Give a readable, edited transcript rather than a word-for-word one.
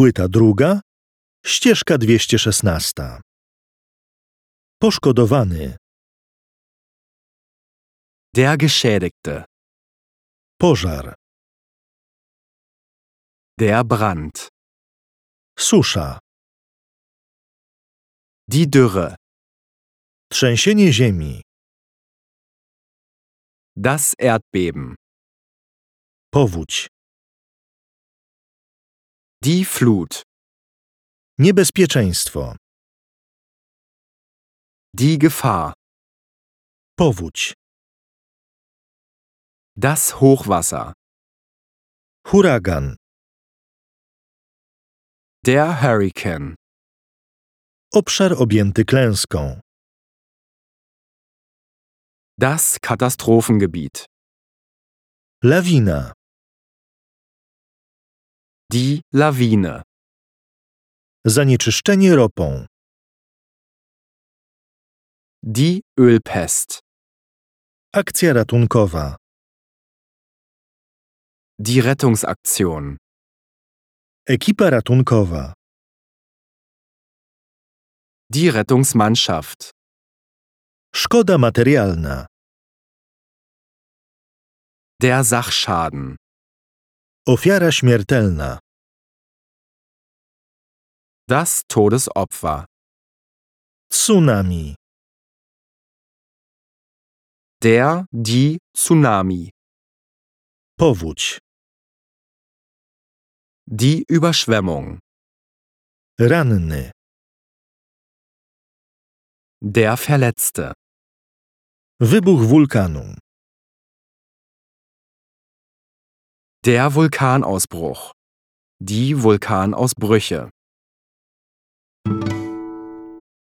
Płyta druga, ścieżka 216. Poszkodowany. Der Geschädigte. Pożar. Der Brand. Susza. Die Dürre. Trzęsienie ziemi. Das Erdbeben. Powódź. Die Flut. Niebezpieczeństwo. Die Gefahr. Powódź. Das Hochwasser. Huragan. Der Hurrikan. Obszar objęty klęską. Das Katastrophengebiet. Lawina. Die Lawine. Zanieczyszczenie ropą. Die Ölpest. Akcja ratunkowa. Die Rettungsaktion. Ekipa ratunkowa. Die Rettungsmannschaft. Szkoda materialna. Der Sachschaden. Ofiara śmiertelna. Das Todesopfer. Tsunami. Die Tsunami. Powódź. Die Überschwemmung. Ranny. Der Verletzte. Wybuch wulkanu. Der Vulkanausbruch. Die Vulkanausbrüche.